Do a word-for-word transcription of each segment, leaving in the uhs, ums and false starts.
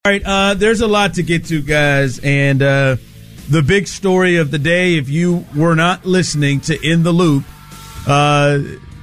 All right, uh, there's a lot to get to, guys, and uh, the big story of the day, if you were not listening to In the Loop, uh,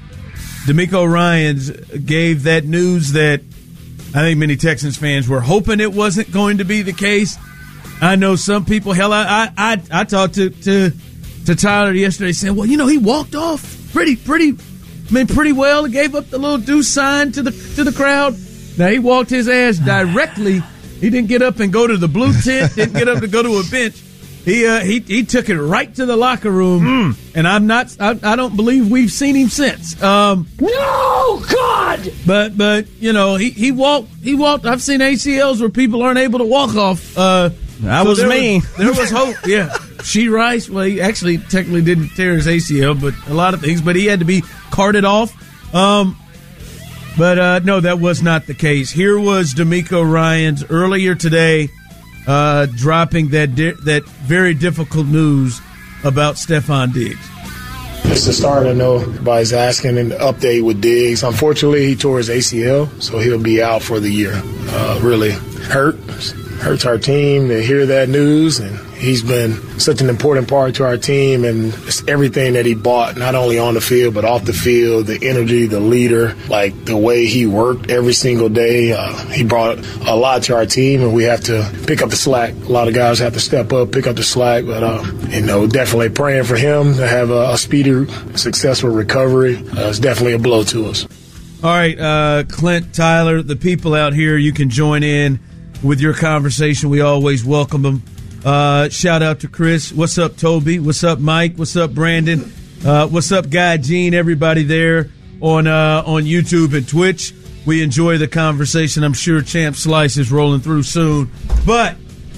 DeMeco Ryans gave that news that I think many Texans fans were hoping it wasn't going to be the case. I know some people, hell, I I, I talked to, to to Tyler yesterday saying, well, you know, he walked off pretty, pretty, I mean, pretty well. He gave up the little deuce sign to the to the crowd. Now, he walked his ass directly. He didn't get up and go to the blue tent, didn't get up to go to a bench. He uh, he he took it right to the locker room, mm. and I'm not. I, I don't believe we've seen him since. Um, no, God. But but you know he, he walked he walked. I've seen A C Ls where people aren't able to walk off. Uh, that so was there me. Was, there was hope. Yeah, She Rice. Well, he actually technically didn't tear his A C L, but a lot of things. But he had to be carted off. Um, But, uh, no, that was not the case. Here was DeMeco Ryans earlier today uh, dropping that di- that very difficult news about Stefon Diggs. It's the start. I know everybody's asking an update with Diggs. Unfortunately, he tore his A C L, so he'll be out for the year. Uh, really hurt. Hurts our team to hear that news, and he's been such an important part to our team, and it's everything that he bought, not only on the field but off the field, the energy, the leader, like the way he worked every single day. Uh, he brought a lot to our team, and we have to pick up the slack. A lot of guys have to step up, pick up the slack, but, uh, you know, definitely praying for him to have a, a speedy, successful recovery. Uh, it's definitely a blow to us. All right, uh, Clint, Tyler, the people out here, you can join in with your conversation. We always welcome them. Uh, shout out to Chris. What's up, Toby? What's up, Mike? What's up, Brandon? Uh, what's up, Guy Gene? Everybody there on uh, on YouTube and Twitch. We enjoy the conversation. I'm sure Champ Slice is rolling through soon. But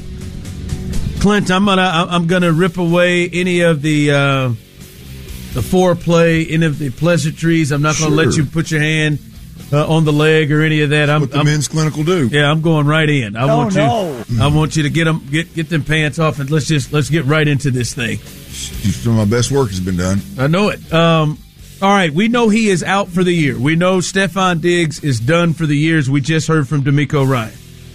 Clint, I'm gonna I'm gonna rip away any of the uh, the foreplay, any of the pleasantries. I'm not gonna sure. let you put your hand Uh, on the leg or any of that. I'm, what the I'm, men's clinical do. Yeah, I'm going right in. I oh, want no. you. I want you to get them, get get them pants off, and let's just let's get right into this thing. Some of my best work has been done. I know it. Um, all right, we know he is out for the year. We know Stefon Diggs is done for the year. As we just heard from DeMeco Ryan.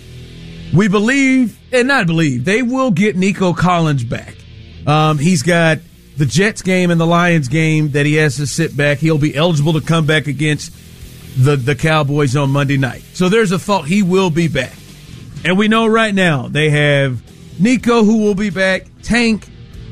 We believe, and not believe, they will get Nico Collins back. Um, he's got the Jets game and the Lions game that he has to sit back. He'll be eligible to come back against the the Cowboys on Monday night. So there's a thought he will be back. And we know right now they have Nico, who will be back, Tank,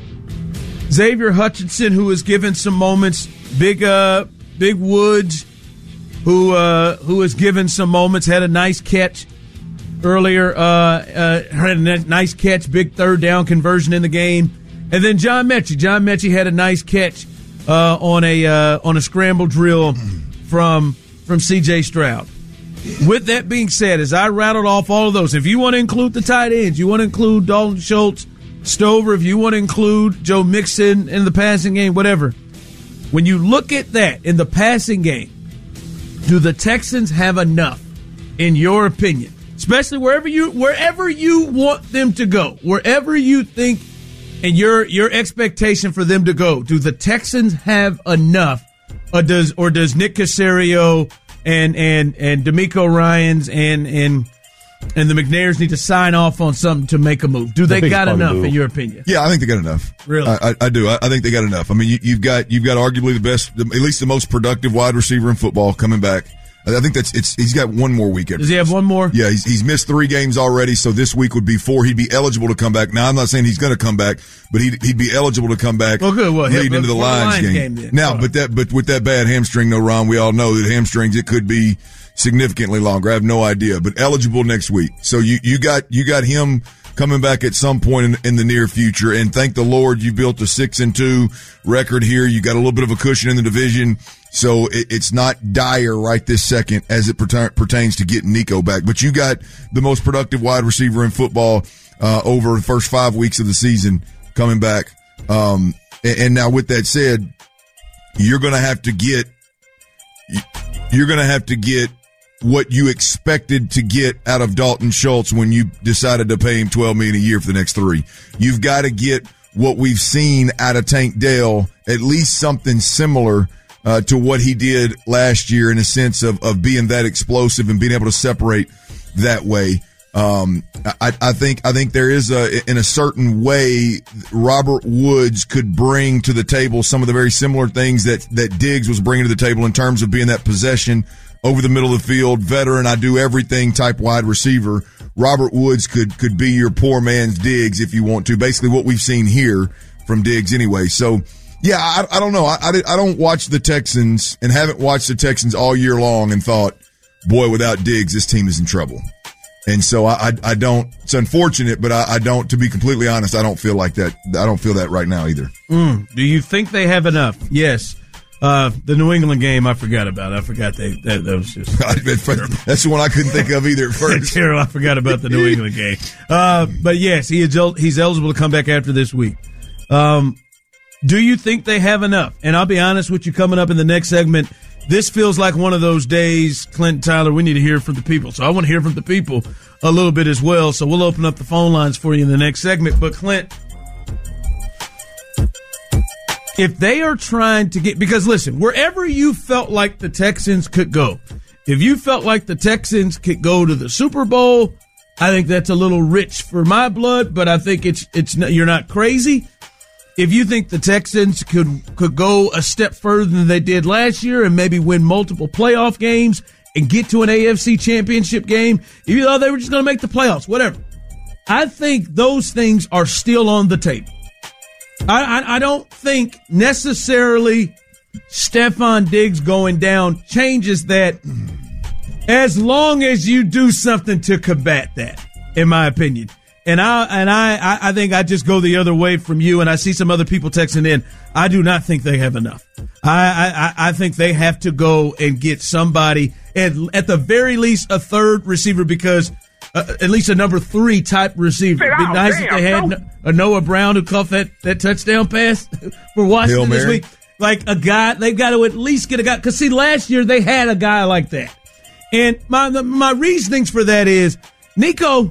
Xavier Hutchinson, who has given some moments, Big uh, Big Woods, who uh, who has given some moments, had a nice catch earlier, uh, uh, had a nice catch, big third down conversion in the game. And then John Mechie. John Mechie had a nice catch uh, on a uh, on a scramble drill from from C J Stroud. With that being said, as I rattled off all of those, if you want to include the tight ends, you want to include Dalton Schultz, Stover, if you want to include Joe Mixon in the passing game, whatever. When you look at that in the passing game, do the Texans have enough, in your opinion, especially wherever you wherever you want them to go, wherever you think and your your expectation for them to go, do the Texans have enough? Or does or does Nick Caserio and and and DeMeco Ryans and and and the McNairs need to sign off on something to make a move? Do they got enough, in your opinion? Yeah, I think they got enough. Really, I, I, I do. I, I think they got enough. I mean, you, you've got you've got arguably the best, at least the most productive wide receiver in football coming back. I think that's it's. He's got one more week. Does he have one more? Yeah, he's he's missed three games already, so this week would be four. He'd be eligible to come back. Now, I'm not saying he's going to come back, but he'd he'd be eligible to come back. Well, good. Well, leading yeah, into the Lions, Lions game. game now, right. but that but with that bad hamstring, though, Ron, we all know that hamstrings it could be significantly longer. I have no idea, but eligible next week. So you you got you got him coming back at some point in, in the near future, and thank the Lord you built a six and two record here. You got a little bit of a cushion in the division. So it, it's not dire right this second as it perta- pertains to getting Nico back. But you got the most productive wide receiver in football uh, over the first five weeks of the season coming back. Um, and, and now with that said, you're going to have to get you're going to have to get what you expected to get out of Dalton Schultz when you decided to pay him twelve million dollars a year for the next three. You've got to get what we've seen out of Tank Dell, at least something similar Uh, to what he did last year in a sense of, of being that explosive and being able to separate that way. Um, I, I think I think there is a in a certain way Robert Woods could bring to the table some of the very similar things that that Diggs was bringing to the table in terms of being that possession over the middle of the field, veteran, I do everything type wide receiver. Robert Woods could could be your poor man's Diggs if you want to. Basically, what we've seen here from Diggs anyway. So. Yeah, I, I don't know. I, I, I don't watch the Texans and haven't watched the Texans all year long and thought, boy, without Diggs, this team is in trouble. And so I, I, I don't, it's unfortunate, but I, I don't, to be completely honest, I don't feel like that. I don't feel that right now either. Mm, do you think they have enough? Yes. Uh, the New England game, I forgot about. I forgot they, that, that was just. That's the one I couldn't think of either at first. Terrible. I forgot about the New England game. Uh, but yes, he is, he's eligible to come back after this week. Um, Do you think they have enough? And I'll be honest with you, coming up in the next segment, this feels like one of those days, Clint and Tyler, we need to hear from the people. So I want to hear from the people a little bit as well. So we'll open up the phone lines for you in the next segment. But Clint, if they are trying to get, because listen, wherever you felt like the Texans could go, if you felt like the Texans could go to the Super Bowl, I think that's a little rich for my blood, but I think it's, it's, you're not crazy. If you think the Texans could could go a step further than they did last year and maybe win multiple playoff games and get to an A F C championship game, even though they were just going to make the playoffs, whatever. I think those things are still on the table. I, I, I don't think necessarily Stefon Diggs going down changes that as long as you do something to combat that, in my opinion. And I and I, I think I just go the other way from you, and I see some other people texting in. I do not think they have enough. I I, I think they have to go and get somebody, at, at the very least, a third receiver, because uh, at least a number three type receiver. It'd be nice if they had a Noah Brown who caught that, that touchdown pass for Washington this week. Like a guy, they've got to at least get a guy. Because, see, last year they had a guy like that. And my my reasonings for that is, Nico...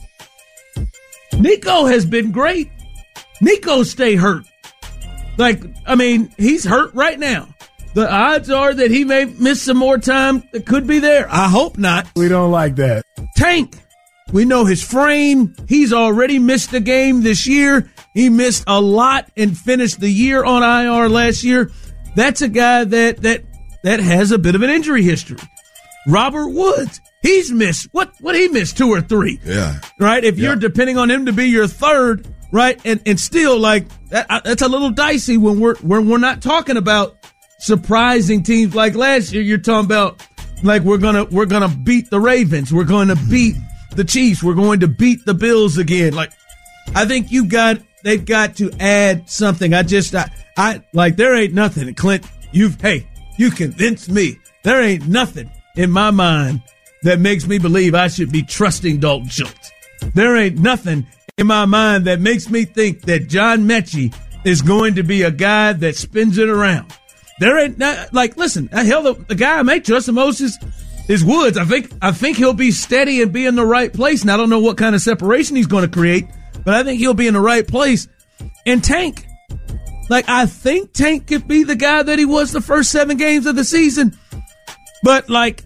Nico has been great. Nico stay hurt. Like, I mean, he's hurt right now. The odds are that he may miss some more time. It could be there. I hope not. We don't like that. Tank. We know his frame. He's already missed a game this year. He missed a lot and finished the year on I R last year. That's a guy that that that has a bit of an injury history. Robert Woods. He's missed, what, what he missed, two or three. Yeah. Right? If yeah. you're depending on him to be your third, right? And, and still, like, that, that's a little dicey when we're, when we're not talking about surprising teams like last year. You're talking about, like, we're gonna, we're gonna beat the Ravens. We're going to beat the Chiefs. We're going to beat the Bills again. Like, I think you got, they've got to add something. I just, I, I, like, there ain't nothing. And Clint, you've, hey, you convinced me. There ain't nothing in my mind that makes me believe I should be trusting Dalton Schultz. There ain't nothing in my mind that makes me think that John Mechie is going to be a guy that spins it around. There ain't not, like, listen, hell, the, the guy I may trust the most is, is Woods. I think, I think he'll be steady and be in the right place. And I don't know what kind of separation he's going to create, but I think he'll be in the right place. And Tank, like, I think Tank could be the guy that he was the first seven games of the season. But, like,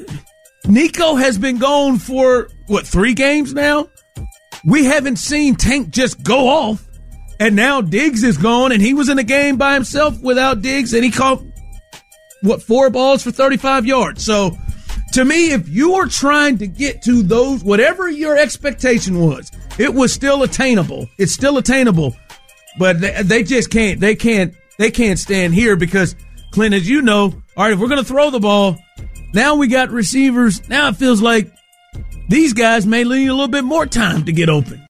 Nico has been gone for, what, three games now? We haven't seen Tank just go off, and now Diggs is gone, and he was in a game by himself without Diggs, and he caught, what, four balls for thirty-five yards. So, to me, if you are trying to get to those, whatever your expectation was, it was still attainable. It's still attainable, but they, they just can't, they can't, they can't stand here because, Clint, as you know, all right, if we're going to throw the ball, now we got receivers. Now it feels like these guys may need a little bit more time to get open.